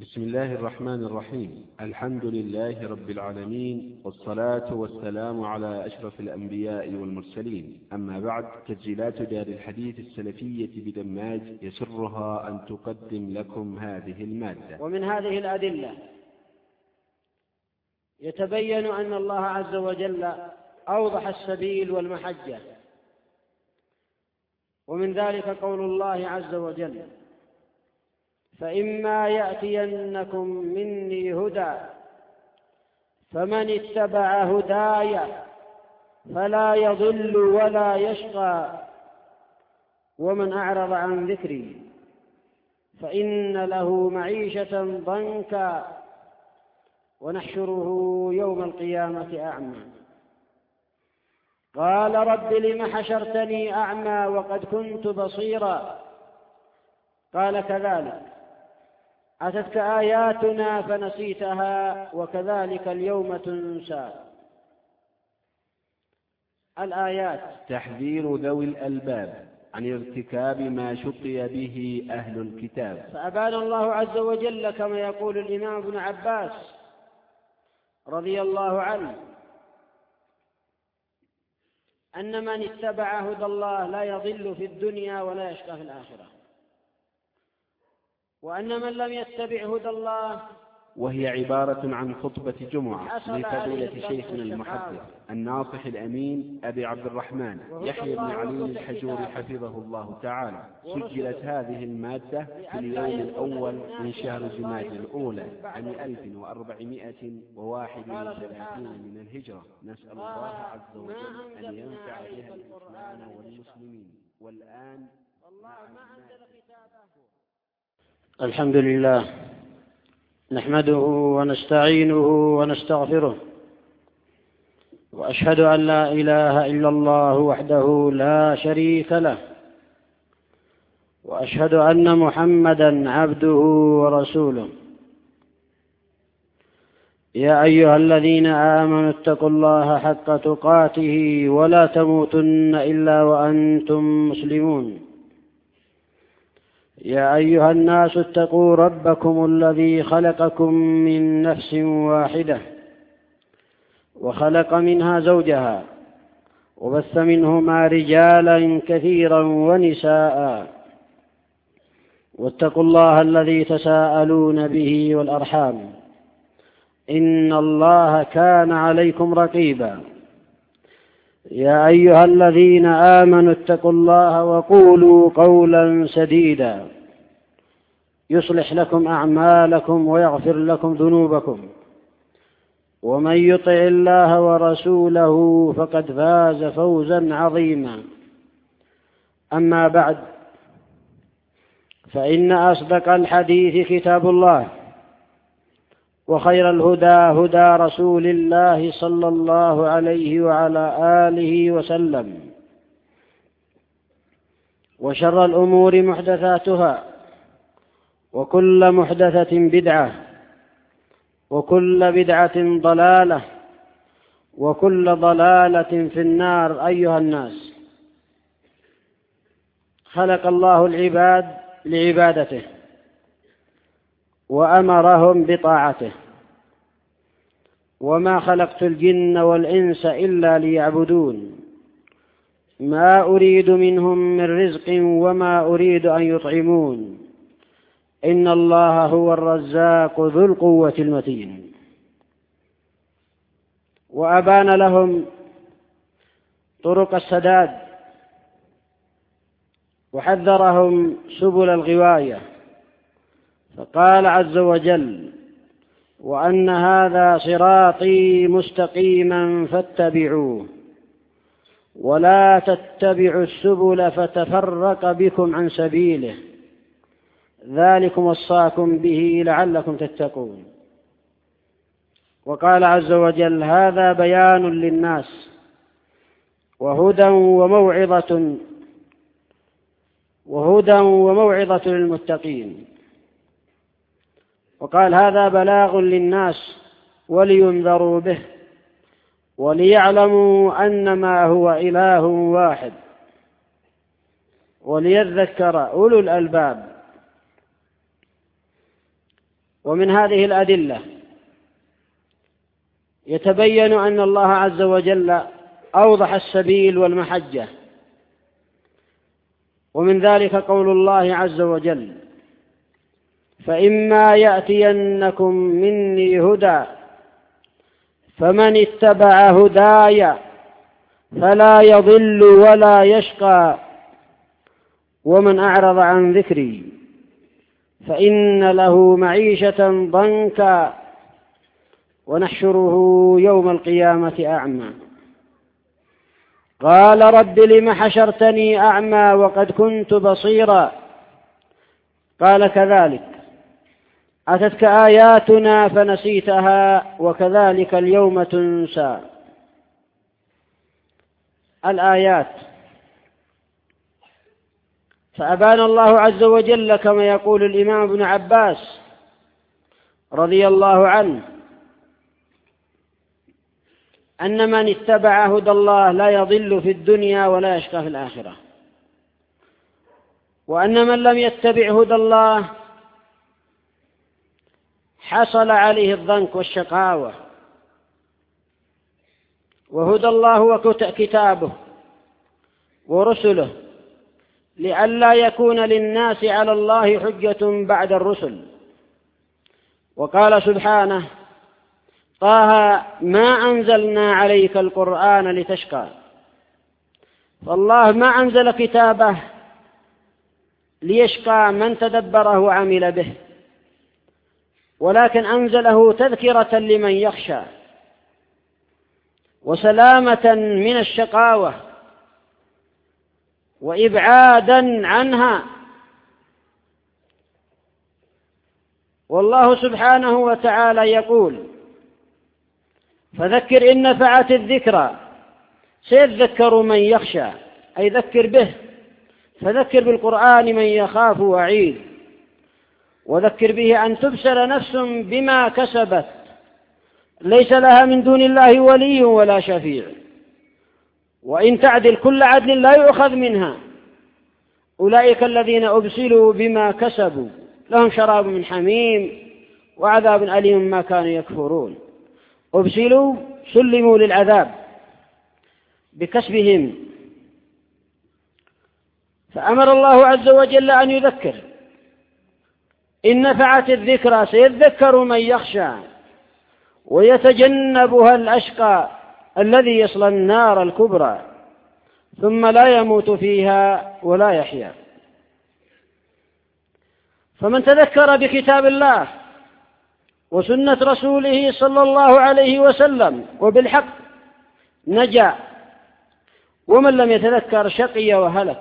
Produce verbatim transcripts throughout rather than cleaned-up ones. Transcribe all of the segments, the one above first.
بسم الله الرحمن الرحيم. الحمد لله رب العالمين، والصلاة والسلام على أشرف الأنبياء والمرسلين. أما بعد، تسجيلات دار الحديث السلفية بدماج يسرها أن تقدم لكم هذه المادة. ومن هذه الأدلة يتبين أن الله عز وجل أوضح السبيل والمحجة، ومن ذلك قول الله عز وجل: فإما يأتينكم مني هدى فمن اتبع هداي فلا يضل ولا يشقى ومن أعرض عن ذكري فإن له معيشة ضنكا ونحشره يوم القيامة أعمى. قال رب لم حشرتني أعمى وقد كنت بصيرا. قال كذلك أتتك آياتنا فنسيتها وكذلك اليوم تنسى. الآيات: تحذير ذوي الألباب عن ارتكاب ما شقي به أهل الكتاب. فأبان الله عز وجل كما يقول الإمام ابن عباس رضي الله عنه أن من اتبع هدى الله لا يضل في الدنيا ولا يشقى في الآخرة، وأن من لم يتبع هدى الله، وهي عبارة عن خطبة جمعة لفضيلة شيخنا المحدث الناصح الأمين أبي عبد الرحمن يحيى بن علي الحجوري حفظه الله تعالى. سجلت هذه المادة في اليوم الأول من شهر جمادى الأولى عام ألف وأربعمائة وواحد وثلاثين من الهجرة. نسأل الله عز وجل أن ينفع بها الإسلام والمسلمين. والآن الحمد لله نحمده ونستعينه ونستغفره، وأشهد أن لا إله إلا الله وحده لا شريك له، وأشهد أن محمدا عبده ورسوله. يا أيها الذين آمنوا اتقوا الله حق تقاته ولا تموتن إلا وأنتم مسلمون. يا أيها الناس اتقوا ربكم الذي خلقكم من نفس واحدة وخلق منها زوجها وبث منهما رجالا كثيرا ونساء، واتقوا الله الذي تساءلون به والأرحام إن الله كان عليكم رقيبا. يا أيها الذين آمنوا اتقوا الله وقولوا قولا سديدا يصلح لكم أعمالكم ويغفر لكم ذنوبكم، ومن يطع الله ورسوله فقد فاز فوزا عظيما. أما بعد، فإن أصدق الحديث كتاب الله، وخير الهدى هدى رسول الله صلى الله عليه وعلى آله وسلم، وشر الأمور محدثاتها، وكل محدثة بدعة، وكل بدعة ضلالة، وكل ضلالة في النار. أيها الناس، خلق الله العباد لعبادته وأمرهم بطاعته، وما خلقت الجن والإنس إلا ليعبدون ما أريد منهم من رزق وما أريد أن يطعمون إن الله هو الرزاق ذو القوة المتين. وأبان لهم طرق السداد، وحذرهم سبل الغواية، فقال عز وجل: وأن هذا صراطي مستقيما فاتبعوه ولا تتبعوا السبل فتفرق بكم عن سبيله ذلكم وصاكم به لعلكم تتقون. وقال عز وجل: هذا بيان للناس وهدى وموعظة وهدى وموعظة للمتقين. وقال: هذا بلاغ للناس ولينذروا به وليعلموا أنما هو إله واحد وليذكر أولو الألباب. ومن هذه الأدلة يتبين أن الله عز وجل أوضح السبيل والمحجة، ومن ذلك قول الله عز وجل: فإما يأتينكم مني هدى فمن اتبع هداي فلا يضل ولا يشقى ومن أعرض عن ذكري فإن له معيشة ضنكا ونحشره يوم القيامة أعمى. قال رب لم حشرتني أعمى وقد كنت بصيرا. قال كذلك أتتك آياتنا فنسيتها وكذلك اليوم تنسى. الآيات، فأبان الله عز وجل كما يقول الإمام ابن عباس رضي الله عنه أن من اتبع هدى الله لا يضل في الدنيا ولا يشقى في الآخرة، وأن من لم يتبع هدى الله حصل عليه الضنك والشقاوة. وهدى الله هو كتابه ورسله لئلا يكون للناس على الله حجة بعد الرسل. وقال سبحانه: طه ما أنزلنا عليك القرآن لتشقى. فالله ما أنزل كتابه ليشقى من تدبره وعمل به، ولكن أنزله تذكرة لمن يخشى وسلامة من الشقاوة وإبعادا عنها. والله سبحانه وتعالى يقول: فذكر إن نفعت الذكرى. سيذكر من يخشى، أي ذكر به، فذكر بالقرآن من يخاف وعيد، وذكر به أن تبصر نفس بما كسبت ليس لها من دون الله ولي ولا شفيع، وإن تعدل كل عدل لا يؤخذ منها. أولئك الذين أبسلوا بما كسبوا لهم شراب من حميم وعذاب أليم ما كانوا يكفرون. أبسلوا سلموا للعذاب بكسبهم. فأمر الله عز وجل أن يذكر. إن نفعت الذكرى سيذكر من يخشى ويتجنبها الأشقى الذي يصلى النار الكبرى ثم لا يموت فيها ولا يحيا. فمن تذكر بكتاب الله وسنة رسوله صلى الله عليه وسلم وبالحق نجا، ومن لم يتذكر شقي وهلك.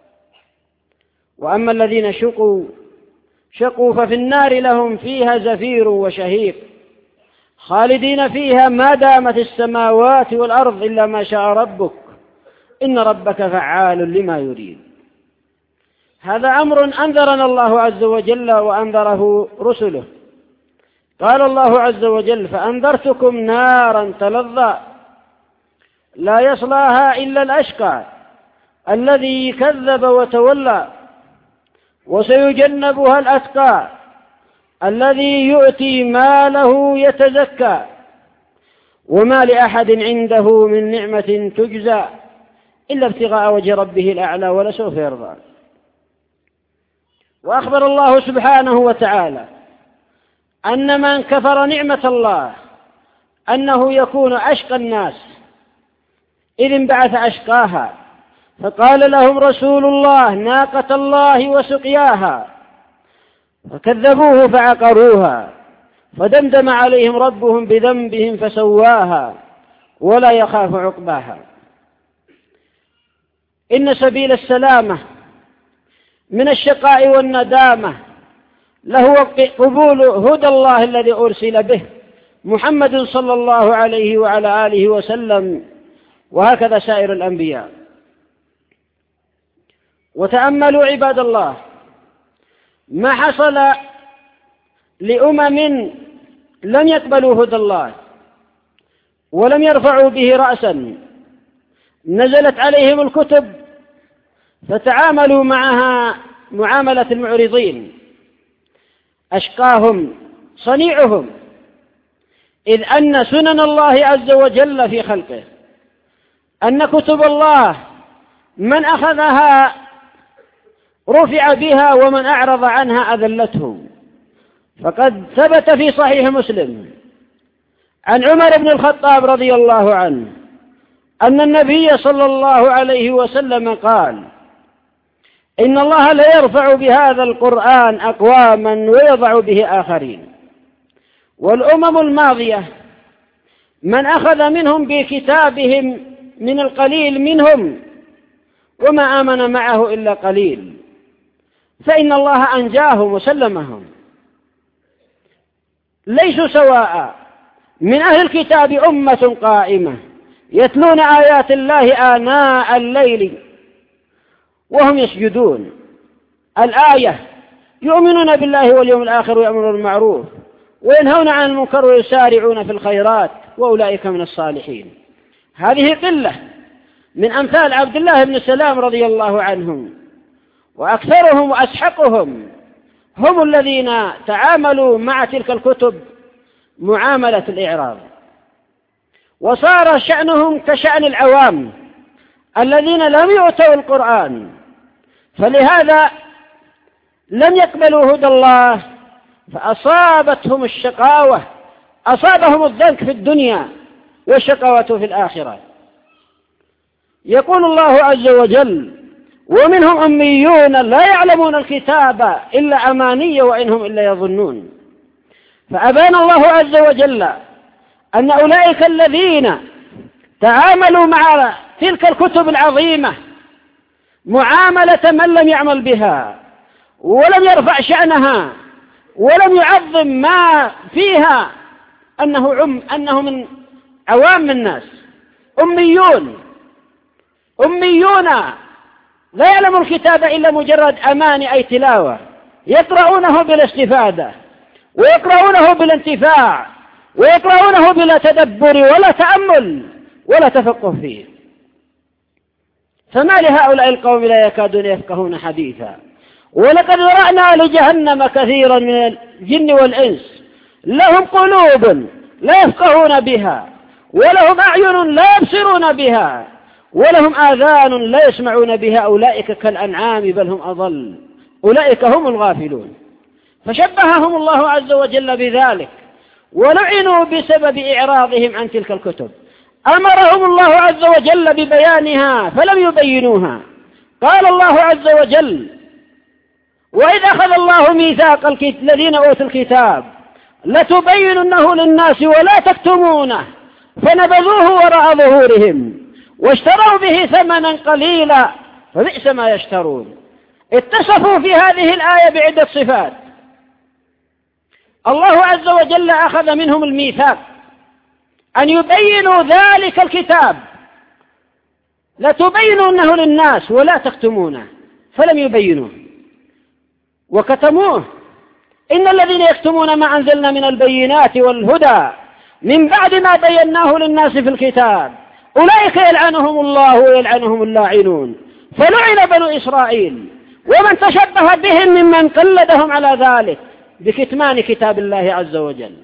وأما الذين شقوا شقوا ففي النار لهم فيها زفير وشهيق خالدين فيها ما دامت السماوات والأرض إلا ما شاء ربك إن ربك فعال لما يريد. هذا أمر أنذرنا الله عز وجل وأنذره رسله. قال الله عز وجل: فأنذرتكم نارا تلظى لا يصلاها إلا الأشقى الذي كذب وتولى وسيجنبها الأتقى الذي يؤتي ماله يتزكى وما لأحد عنده من نعمة تجزى إلا ابتغاء وجه ربه الأعلى ولسوف يرضى. وأخبر الله سبحانه وتعالى أن من كفر نعمة الله أنه يكون أشقى الناس، إذ انبعث أشقاها، فقال لهم رسول الله: ناقة الله وسقياها، فكذبوه فعقروها فدمدم عليهم ربهم بذنبهم فسواها ولا يخاف عقباها. إن سبيل السلامة من الشقاء والندامة له قبول هدى الله الذي أرسل به محمد صلى الله عليه وعلى آله وسلم، وهكذا سائر الأنبياء. وتأملوا عباد الله ما حصل لأمم لم يقبلوا هدى الله ولم يرفعوا به رأسا. نزلت عليهم الكتب فتعاملوا معها معاملة المعرضين، أشقاهم صنيعهم، إذ أن سنن الله عز وجل في خلقه أن كتب الله من أخذها رفع بها ومن أعرض عنها أذلته. فقد ثبت في صحيح مسلم عن عمر بن الخطاب رضي الله عنه أن النبي صلى الله عليه وسلم قال: إن الله لا يرفع بهذا القرآن أقواما ويضع به آخرين. والأمم الماضية من أخذ منهم بكتابهم من القليل منهم وما آمن معه إلا قليل، فإن الله أنجاهم وسلمهم. ليسوا سواء، من أهل الكتاب أمة قائمة يتلون آيات الله آناء الليل وهم يسجدون. الآية: يؤمنون بالله واليوم الآخر ويأمرون بالمعروف وينهون عن المنكر ويسارعون في الخيرات وأولئك من الصالحين. هذه قلة من أمثال عبد الله بن سلام رضي الله عنهم، وأكثرهم وأسحقهم هم الذين تعاملوا مع تلك الكتب معاملة الإعراض، وصار شأنهم كشأن العوام الذين لم يؤتوا القرآن، فلهذا لم يقبلوا هدى الله فأصابتهم الشقاوة، أصابهم الذنك في الدنيا والشقاوة في الآخرة. يقول الله عز وجل: ومنهم أميون لا يعلمون الكتاب إلا أماني وإنهم إلا يظنون. فأبان الله عز وجل أن أولئك الذين تعاملوا مع تلك الكتب العظيمة معاملة من لم يعمل بها ولم يرفع شأنها ولم يعظم ما فيها أنه, عم أنه من عوام الناس، أميون أميون لا يعلم الكتاب إلا مجرد أماني أي تلاوة، يقرؤونه بلا استفادة ويقرؤونه بلا انتفاع ويقرؤونه بلا تدبر ولا تأمل ولا تفقه فيه. فما لهؤلاء القوم لا يكادون يفقهون حديثا. ولقد ذرأنا لجهنم كثيرا من الجن والإنس لهم قلوب لا يفقهون بها ولهم أعين لا يبصرون بها ولهم آذان لا يسمعون بها أولئك كالأنعام بل هم أضل أولئك هم الغافلون. فشبههم الله عز وجل بذلك ولعنوا بسبب إعراضهم عن تلك الكتب. أمرهم الله عز وجل ببيانها فلم يبينوها. قال الله عز وجل: وإذ أخذ الله ميثاق الذين أوتوا الكتاب لتبيننه للناس ولا تكتمونه فنبذوه وراء ظهورهم واشتروا به ثمنا قليلا فبئس ما يشترون. اتصفوا في هذه الآية بعدة صفات. الله عز وجل أخذ منهم الميثاق أن يبينوا ذلك الكتاب، لتبينونه للناس ولا تكتمونه، فلم يبينوه وكتموه. إن الذين يكتمون ما أنزلنا من البينات والهدى من بعد ما بيناه للناس في الكتاب أولئك يلعنهم الله ويلعنهم اللاعنون. فلعن بنو إسرائيل ومن تشبه بهم ممن قلدهم على ذلك بكتمان كتاب الله عز وجل.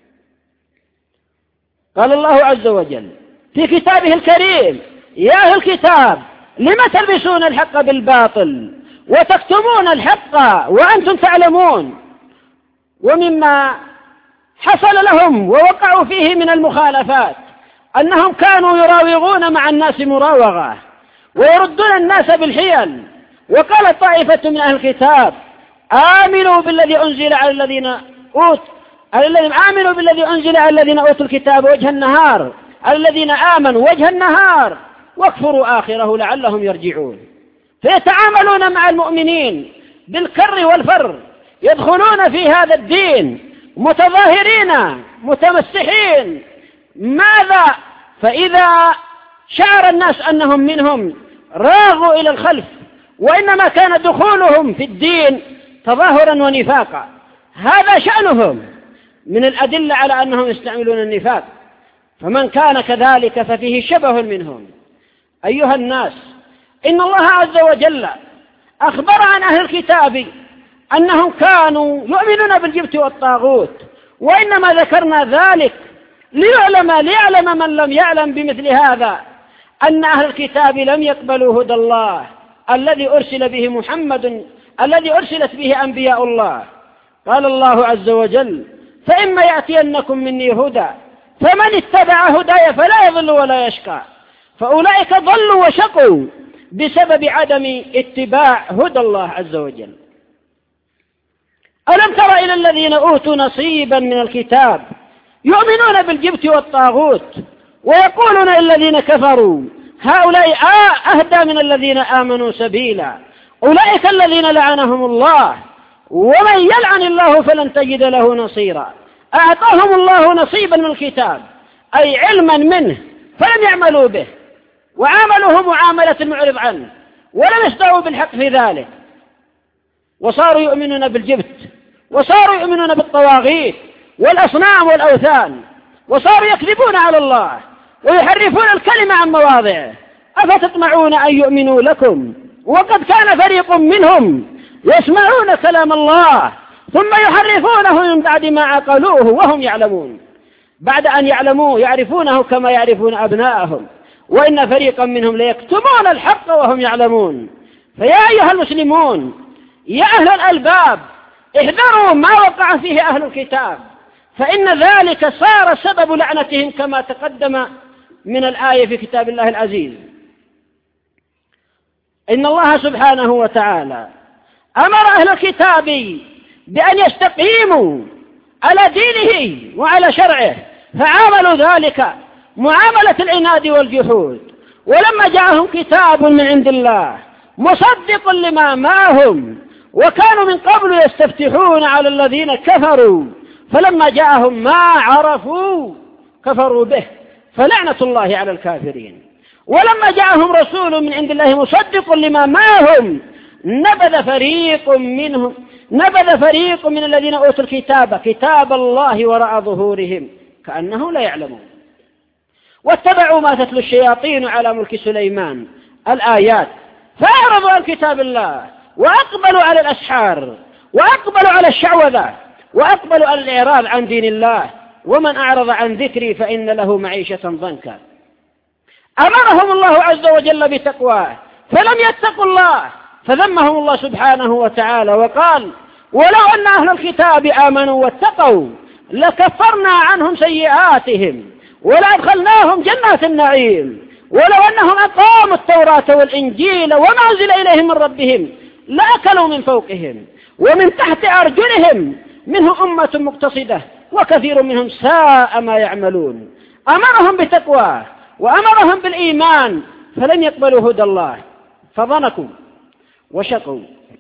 قال الله عز وجل في كتابه الكريم: يا أهل الكتاب لم تلبسون الحق بالباطل وتكتمون الحق وأنتم تعلمون. ومما حصل لهم ووقعوا فيه من المخالفات أنهم كانوا يراوغون مع الناس مراوغة ويردون الناس بالحيل. وقال طائفة من أهل الكتاب: آمنوا بالذي أنزل على الذين أوتوا الذين آمنوا بالذي أنزل على الذين أوتوا الكتاب وجه النهار على الذين آمنوا وجه النهار واكفروا آخره لعلهم يرجعون. فيتعاملون مع المؤمنين بالكر والفر، يدخلون في هذا الدين متظاهرين متمسحين. ماذا؟ فإذا شعر الناس أنهم منهم راغوا إلى الخلف، وإنما كان دخولهم في الدين تظاهرا ونفاقا. هذا شأنهم من الأدلة على أنهم يستعملون النفاق. فمن كان كذلك ففيه شبه منهم. أيها الناس، إن الله عز وجل أخبر عن أهل الكتاب أنهم كانوا يؤمنون بالجبت والطاغوت وإنما ذكرنا ذلك ليعلم, ليعلم من لم يعلم بمثل هذا أن أهل الكتاب لم يقبلوا هدى الله الذي أرسل به محمد، الذي أرسلت به أنبياء الله. قال الله عز وجل: فإما يأتينكم مني هدى فمن اتبع هداي فلا يضل ولا يشقى. فأولئك ضلوا وشقوا بسبب عدم اتباع هدى الله عز وجل. ألم تر إلى الذين أوتوا نصيبا من الكتاب يؤمنون بالجبت والطاغوت ويقولون الذين كفروا هؤلاء أهدى من الذين آمنوا سبيلا أولئك الذين لعنهم الله ومن يلعن الله فلن تجد له نصيرا. أعطاهم الله نصيبا من الكتاب أي علما منه فلم يعملوا به، وعاملوه معاملة المعرض عنه ولم يستووا بالحق في ذلك، وصاروا يؤمنون بالجبت، وصاروا يؤمنون بالطواغيت والأصنام والأوثان، وصاروا يكذبون على الله ويحرفون الكلمة عن مواضعه. أفتطمعون أن يؤمنوا لكم وقد كان فريق منهم يسمعون كلام الله ثم يحرفونه من بعد ما عقلوه وهم يعلمون. بعد أن يعلموه يعرفونه كما يعرفون أبناءهم، وإن فريقا منهم ليكتمون الحق وهم يعلمون. فيا أيها المسلمون يا أهل الألباب احذروا ما وقع فيه أهل الكتاب، فإن ذلك صار سبب لعنتهم كما تقدم من الآية في كتاب الله العزيز. إن الله سبحانه وتعالى أمر أهل الكتاب بأن يستقيموا على دينه وعلى شرعه، فعاملوا ذلك معاملة العناد والجحود. ولما جاءهم كتاب من عند الله مصدق لما معهم وكانوا من قبل يستفتحون على الذين كفروا، فلما جاءهم ما عرفوا كفروا به، فلعنة الله على الكافرين. ولما جاءهم رسول من عند الله مصدق لما معهم نبذ فريق منهم نبذ فريق من الذين أوتوا الكتاب كتاب الله وراء ظهورهم كأنهم لا يعلمون، واتبعوا ما تتلو الشياطين على ملك سليمان الآيات، فأعرضوا عن كتاب الله وأقبلوا على الأسحار وأقبلوا على الشعوذة وأقبلوا على الإعراض عن دين الله. ومن أعرض عن ذكري فإن له معيشة ضنكا. أمرهم الله عز وجل بتقواه فلم يتقوا الله، فذمهم الله سبحانه وتعالى وقال: ولو أن أهل الكتاب آمنوا واتقوا لكفرنا عنهم سيئاتهم ولأدخلناهم جنات النعيم ولو أنهم أقاموا التوراة والإنجيل وما أنزل إليهم من ربهم لأكلوا من فوقهم ومن تحت أرجلهم منهم أمة مقتصدة وكثير منهم ساء ما يعملون. أمرهم بتقواه وأمرهم بالإيمان فلم يقبلوا هدى الله فضنكوا وشقوا.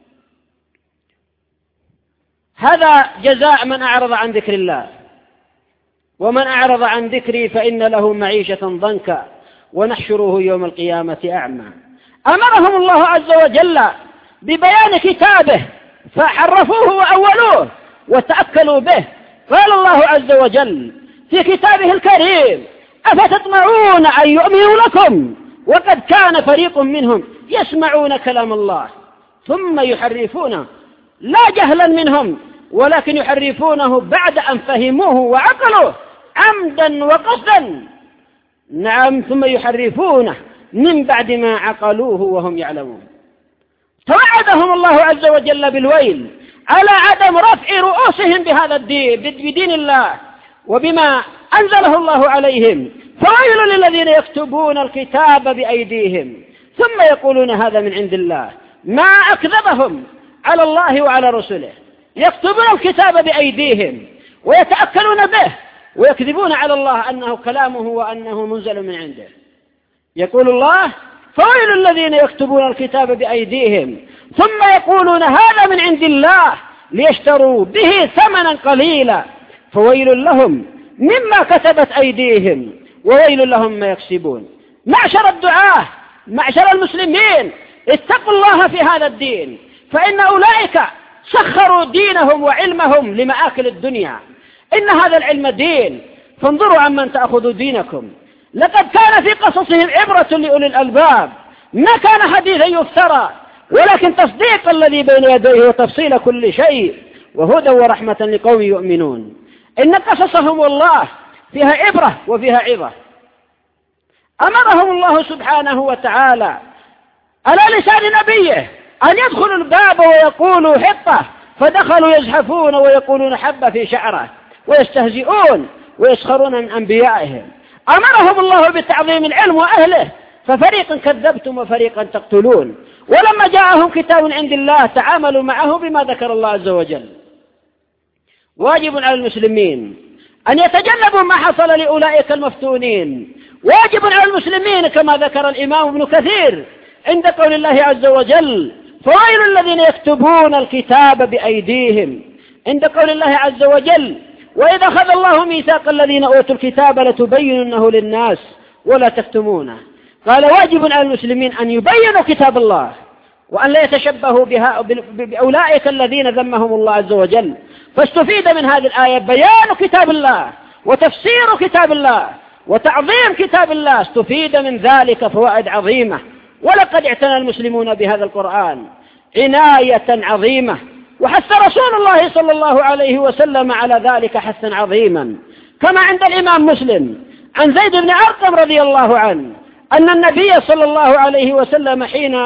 هذا جزاء من أعرض عن ذكر الله. ومن أعرض عن ذكري فإن له معيشة ضنكا ونحشره يوم القيامة أعمى. أمرهم الله عز وجل ببيان كتابه فحرفوه وأولوه وتأكلوا به. قال الله عز وجل في كتابه الكريم: أفتطمعون أن يؤمنوا لكم وقد كان فريق منهم يسمعون كلام الله ثم يحرفونه، لا جهلا منهم ولكن يحرفونه بعد أن فهموه وعقلوه عمدا وقصدا. نعم، ثم يحرفونه من بعد ما عقلوه وهم يعلمون. توعدهم الله عز وجل بالويل على عدم رفع رؤوسهم بهذا الدين بدين الله وبما أنزله الله عليهم. فويل للذين يكتبون الكتاب بأيديهم ثم يقولون هذا من عند الله. ما أكذبهم على الله وعلى رسله. يكتبون الكتاب بأيديهم ويتأكلون به ويكذبون على الله أنه كلامه وأنه منزل من عنده. يقول الله: فويل الذين يكتبون الكتاب بأيديهم ثم يقولون هذا من عند الله ليشتروا به ثمنا قليلا فويل لهم مما كتبت أيديهم وويل لهم ما يكسبون. معشر الدعاة، معشر المسلمين، اتقوا الله في هذا الدين، فإن أولئك سخروا دينهم وعلمهم لمآكل الدنيا. إن هذا العلم دين، فانظروا عمن تأخذوا دينكم. لقد كان في قصصهم عبرة لأولي الألباب، ما كان حديثا يفترى ولكن تصديق الذي بين يديه وتفصيل كل شيء وهدى ورحمة لقوم يؤمنون. إن قصصهم والله فيها عبرة وفيها عظة. أمرهم الله سبحانه وتعالى على لسان نبيه أن يدخلوا الباب ويقولوا حطة، فدخلوا يزحفون ويقولون حبة في شعره ويستهزئون ويسخرون من أنبيائهم. أمرهم الله بتعظيم العلم وأهله، ففريقا كذبتم وفريقا تقتلون. ولما جاءهم كتاب عند الله تعاملوا معه بما ذكر الله عز وجل. واجب على المسلمين أن يتجنبوا ما حصل لأولئك المفتونين. واجب على المسلمين كما ذكر الإمام ابن كثير عند قول الله عز وجل: فويل الذين يكتبون الكتاب بأيديهم، عند قول الله عز وجل: وإذا أخذ الله ميثاق الذين أوتوا الكتاب لتبيننه للناس ولا تكتمونه. قال واجب على المسلمين أن يبينوا كتاب الله وأن لا يتشبهوا بها بأولئك الذين ذمهم الله عز وجل. فاستفيد من هذه الآية بيان كتاب الله وتفسير كتاب الله وتعظيم كتاب الله، استفيد من ذلك فوائد عظيمة. ولقد اعتنى المسلمون بهذا القرآن عناية عظيمة، وحث رسول الله صلى الله عليه وسلم على ذلك حثا عظيما، كما عند الإمام مسلم عن زيد بن أرقم رضي الله عنه أن النبي صلى الله عليه وسلم حين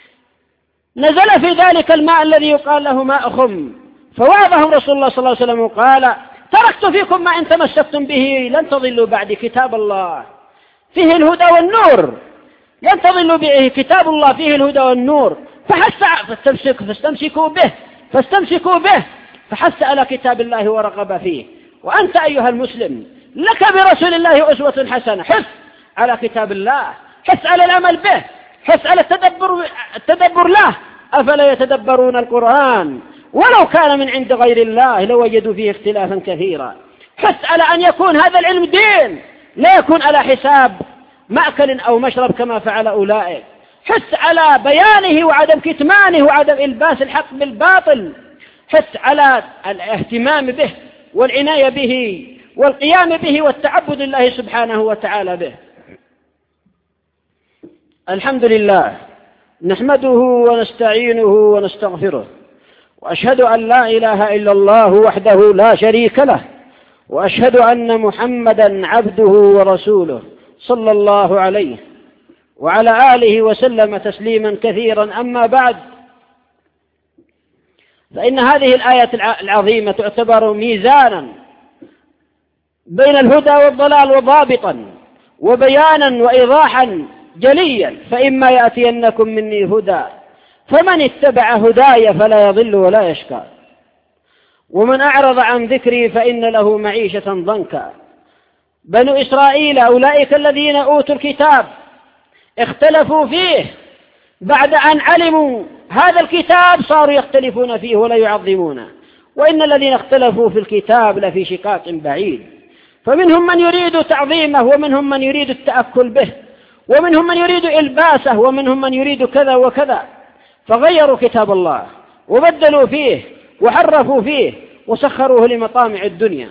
نزل في ذلك الماء الذي يقال له ماء خم فوعظهم رسول الله صلى الله عليه وسلم وقال: تركت فيكم ما إن تمسكتم به لن تضلوا بعد، كتاب الله فيه الهدى والنور، لن تضلوا به، كتاب الله فيه الهدى والنور، فحث فاستمسكوا به فاستمسكوا به فحث على كتاب الله ورغب فيه. وأنت أيها المسلم لك برسول الله أسوة حسنة، حث على كتاب الله، حث على العمل به، حث على التدبر, التدبر له. أفلا يتدبرون القرآن ولو كان من عند غير الله لوجدوا فيه اختلافا كثيرا. حث على أن يكون هذا العلم دين، لا يكون على حساب مأكل أو مشرب كما فعل أولئك. حث على بيانه وعدم كتمانه وعدم إلباس الحق بالباطل. حث على الاهتمام به والعناية به والقيام به والتعبد لله سبحانه وتعالى به. الحمد لله، نحمده ونستعينه ونستغفره، وأشهد أن لا إله إلا الله وحده لا شريك له، وأشهد أن محمدا عبده ورسوله صلى الله عليه وعلى آله وسلم تسليما كثيرا. أما بعد، فإن هذه الآية العظيمة تعتبر ميزانا بين الهدى والضلال وضابطا وبيانا وإيضاحا جليا. فإما يأتينكم مني هدى فمن اتبع هداي فلا يضل ولا يشقى، ومن أعرض عن ذكري فإن له معيشة ضنكا. بنو إسرائيل أولئك الذين أوتوا الكتاب اختلفوا فيه، بعد أن علموا هذا الكتاب صاروا يختلفون فيه ولا يعظمونه. وإن الذين اختلفوا في الكتاب لفي شقاق بعيد، فمنهم من يريد تعظيمه ومنهم من يريد التأكل به ومنهم من يريد إلباسه ومنهم من يريد كذا وكذا، فغيروا كتاب الله وبدلوا فيه وحرفوا فيه وسخروه لمطامع الدنيا.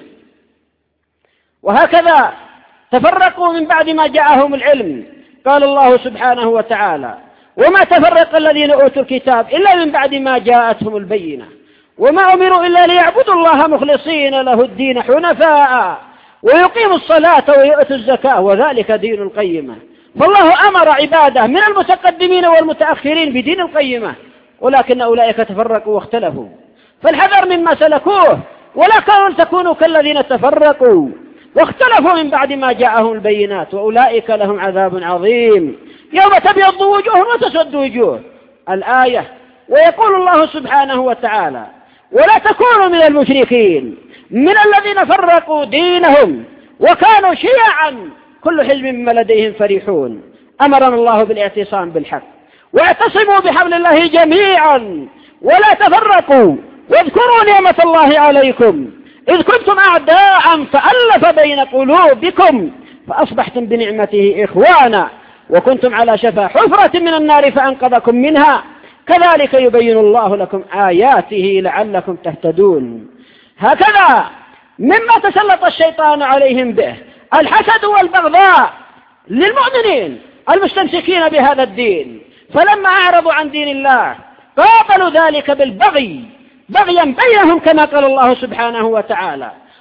وهكذا تفرقوا من بعد ما جاءهم العلم. قال الله سبحانه وتعالى: وما تفرق الذين أوتوا الكتاب إلا من بعد ما جاءتهم البينة وما أمروا إلا ليعبدوا الله مخلصين له الدين حنفاء ويقيموا الصلاة ويؤتوا الزكاة وذلك دين القيمة. فالله أمر عباده من المتقدمين والمتأخرين بدين القيمة، ولكن أولئك تفرقوا واختلفوا. فالحذر مما سلكوه، ولا كانوا تكونوا كالذين تفرقوا واختلفوا من بعد ما جاءهم البينات وأولئك لهم عذاب عظيم يوم تبيض وجوه وتسود وجوه. الآية. ويقول الله سبحانه وتعالى: ولا تكونوا من المشركين من الذين فرقوا دينهم وكانوا شيعا كل حزب بما لديهم فرحون. أمرنا الله بالاعتصام بالحق، واعتصموا بحبل الله جميعا ولا تفرقوا، واذكروا نعمة الله عليكم إذ كنتم أعداء فألف بين قلوبكم فأصبحتم بنعمته إخوانا وكنتم على شفا حفرة من النار فأنقذكم منها كذلك يبين الله لكم آياته لعلكم تهتدون. هكذا مما تسلط الشيطان عليهم به الحسد والبغضاء للمؤمنين المستمسكين بهذا الدين، فلما أعرضوا عن دين الله قابلوا ذلك بالبغي بغيا بينهم كما قال الله سبحانه وتعالى: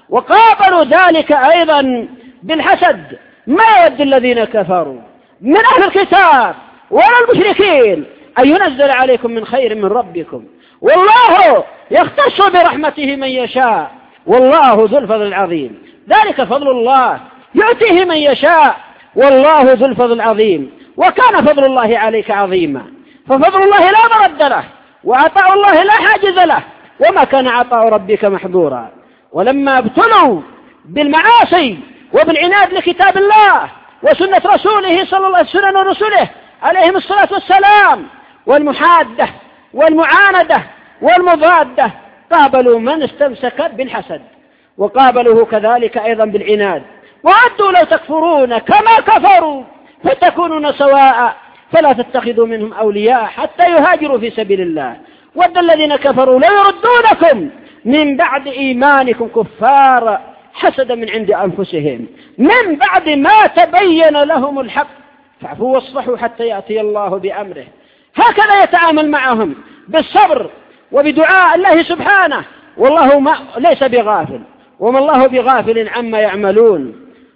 وقابلوا ذلك أيضا بالحسد. ما يود الذين كفروا من أهل الكتاب ولا المشركين أن ينزل عليكم من خير من ربكم، والله يختص برحمته من يشاء، والله ذو الفضل العظيم. ذلك فضل الله يؤتيه من يشاء، والله ذو الفضل العظيم. وكان فضل الله عليك عظيما، ففضل الله لا مرد له، وعطاء الله لا حاجز له، وما كان عطاء ربك محظورا. ولما ابتلوا بالمعاصي وبالعناد لكتاب الله وسنة رسوله صلى الله عليه وسلم، سنن رسله عليهم الصلاة والسلام، والمحادة والمعاندة والمضادة، قابلوا من استمسك بالحسد، وقابلوه كذلك أيضا بالعناد. وودوا لو تكفرون كما كفروا فتكونون سواء فلا تتخذوا منهم أولياء حتى يهاجروا في سبيل الله. ود الذين كفروا لا يردونكم من بعد إيمانكم كفار حسدا من عند أنفسهم من بعد ما تبين لهم الحق فاعفوا واصفحوا حتى يأتي الله بأمره. هكذا يتعامل معهم بالصبر وبدعاء الله سبحانه، والله ما ليس بغافل، وما الله بغافل عما يعملون.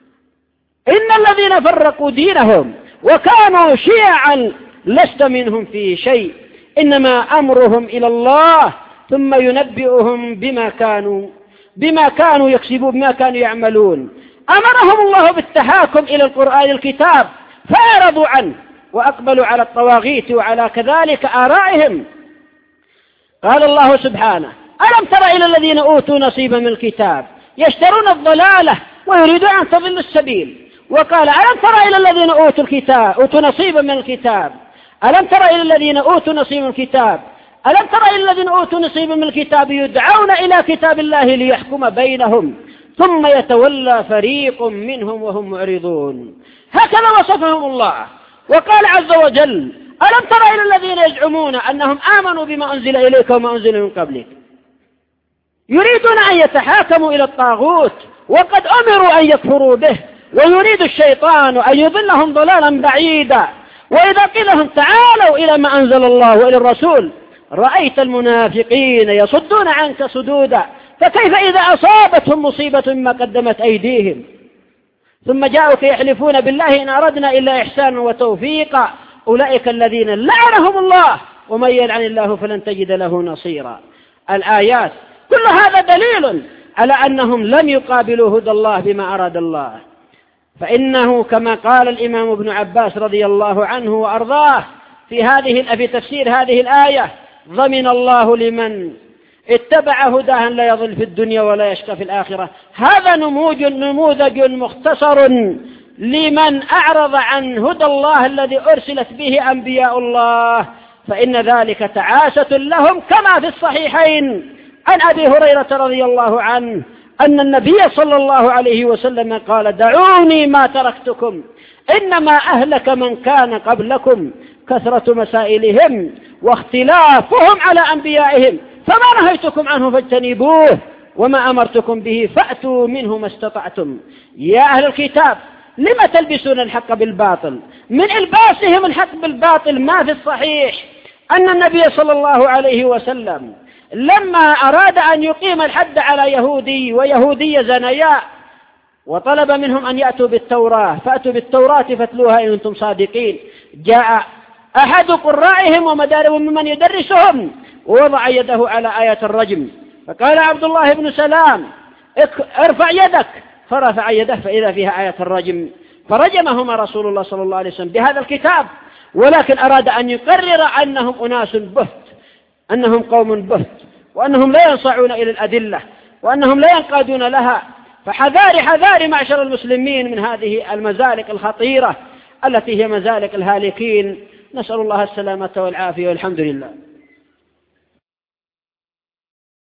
إن الذين فرقوا دينهم وكانوا شيعا لست منهم في شيء، إنما أمرهم إلى الله ثم ينبئهم بما كانوا بما كانوا يكسبون بما كانوا يعملون. أمرهم الله بالتحاكم إلى القرآن الكتاب فأعرضوا عنه وأقبلوا على الطواغيت وعلى كذلك آرائهم. قال الله سبحانه: ألم تر إلى الذين أوتوا نصيبا من الكتاب يشترون الضلالة ويريدون أن تضلوا السبيل. وقال: ألم تر إلى الذين أوتوا الكتاب أوتوا نصيبا من الكتاب ألم تر إلى الذين أوتوا نصيبا من الكتاب ألم تر إلى الذين أوتوا نصيبا من الكتاب يدعون إلى كتاب الله ليحكم بينهم ثم يتولى فريق منهم وهم معرضون. هكذا وصفهم الله. وقال عز وجل: ألم تر إلى الذين يزعمون أنهم آمنوا بما أنزل إليك وما أنزل من قبلك يريدون أن يتحاكموا إلى الطاغوت وقد أمروا أن يكفروا به، ويريد الشيطان أن يضلهم ضلالا بعيدا. وإذا قيل لهم تعالوا إلى ما أنزل الله وإلى الرسول رأيت المنافقين يصدون عنك صدودا، فكيف إذا أصابتهم مصيبة مما قدمت أيديهم ثم جاءوك يحلفون بالله إن أردنا إلا إحسانا وتوفيقا أولئك الذين لعنهم الله ومن يلعن الله فلن تجد له نصيرا. الآيات كل هذا دليل على أنهم لم يقابلوا هدى الله بما أراد الله، فإنه كما قال الإمام ابن عباس رضي الله عنه وأرضاه في هذه في تفسير هذه الآية: ضمن الله لمن اتبع هداه لا يضل في الدنيا ولا يشقى في الآخرة. هذا نموذج نموذج مختصر لمن أعرض عن هدى الله الذي أرسلت به أنبياء الله، فإن ذلك تعاسة لهم، كما في الصحيحين عن أبي هريرة رضي الله عنه أن النبي صلى الله عليه وسلم قال: دعوني ما تركتكم إنما أهلك من كان قبلكم كثرة مسائلهم واختلافهم على أنبيائهم، فما نهيتكم عنه فاجتنبوه وما أمرتكم به فأتوا منه ما استطعتم. يا أهل الكتاب لما تلبسون الحق بالباطل؟ من إلباسهم الحق بالباطل ما في الصحيح أن النبي صلى الله عليه وسلم لما أراد أن يقيم الحد على يهودي ويهودية زنياء وطلب منهم أن يأتوا بالتوراة، فأتوا بالتوراة فاتلوها إن أنتم صادقين، جاء أحد قرائهم ومن يدرسهم ووضع يده على آية الرجم، فقال عبد الله بن سلام: ارفع يدك، فرفع يده فإذا فيها آية الرجم، فرجمهما رسول الله صلى الله عليه وسلم بهذا الكتاب، ولكن أراد أن يقرر أنهم أناس بهت، أنهم قوم بهت، وأنهم لا ينصعون إلى الأدلة، وأنهم لا ينقادون لها. فحذار حذار معشر المسلمين من هذه المزالق الخطيرة التي هي مزالق الهالكين. نسأل الله السلامة والعافية والحمد لله.